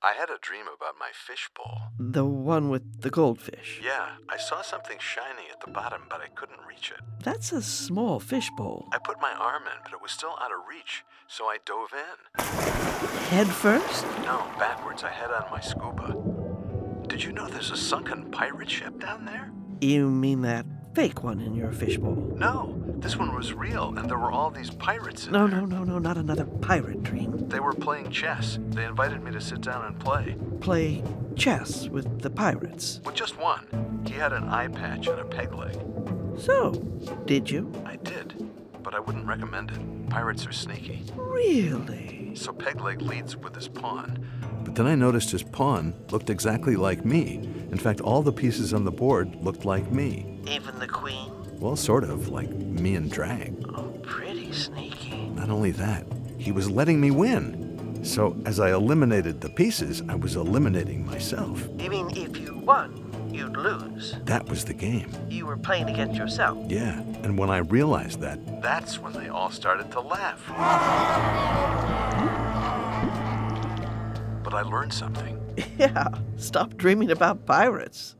I had a dream about my fishbowl. The one with the goldfish. Yeah, I saw something shiny at the bottom, but I couldn't reach it. That's a small fishbowl. I put my arm in, but it was still out of reach, so I dove in. Head first? No, backwards. I had on my scuba. Did you know there's a sunken pirate ship down there? You mean that fake one in your fishbowl? No, this one was real, and there were all these pirates in No, there. no, not another pirate dream. They were playing chess. They invited me to sit down and play. Play chess with the pirates. With just one. He had an eye patch and a peg leg. So, did you? I did, but I wouldn't recommend it. Pirates are sneaky. Really? So Pegleg leads with his pawn. But then I noticed his pawn looked exactly like me. In fact, all the pieces on the board looked like me. Even the queen? Well, sort of, like me and Drag. Oh, pretty sneaky. Not only that, he was letting me win. So as I eliminated the pieces, I was eliminating myself. You mean if you won, you'd lose? That was the game. You were playing against yourself? Yeah, and when I realized that, that's when they all started to laugh. But I learned something. Yeah, stop dreaming about pirates.